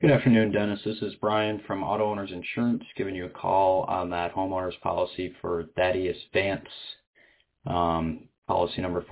Good afternoon, Dennis. This is Brian from Auto Owners Insurance giving you a call on that homeowner's policy for Thaddeus Vance, policy number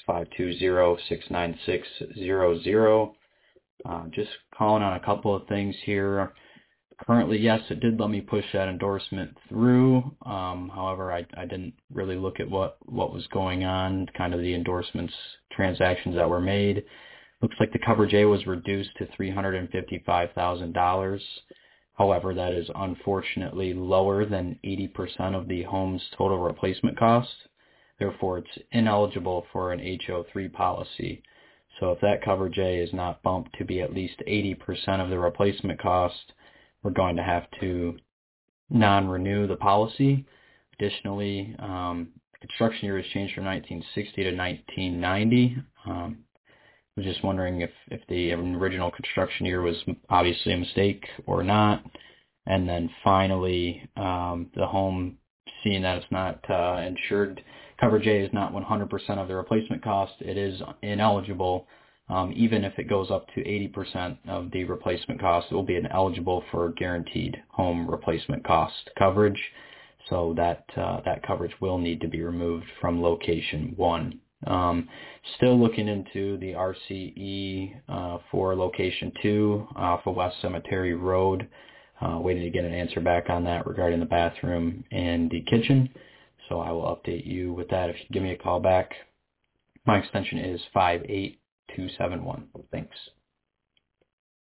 465206960. Just calling on a couple of things here. Currently, yes, it did let me push that endorsement through. However, I didn't really look at what was going on, kind of the endorsements, transactions that were made. Looks like the coverage A was reduced to $355,000. However, that is unfortunately lower than 80% of the home's total replacement cost. Therefore, it's ineligible for an HO3 policy. So if that coverage A is not bumped to be at least 80% of the replacement cost, we're going to have to non-renew the policy. Additionally, the construction year has changed from 1960 to 1990. I was just wondering if the original construction year was obviously a mistake or not. And then finally, the home, seeing that it's not insured, coverage A is not 100% of the replacement cost. It is ineligible. Even if it goes up to 80% of the replacement cost, it will be ineligible for guaranteed home replacement cost coverage. So that coverage will need to be removed from location 1. Still looking into the RCE for location 2 off of West Cemetery Road. Waiting to get an answer back on that regarding the bathroom and the kitchen. So I will update you with that if you give me a call back. My extension is 58271. Thanks.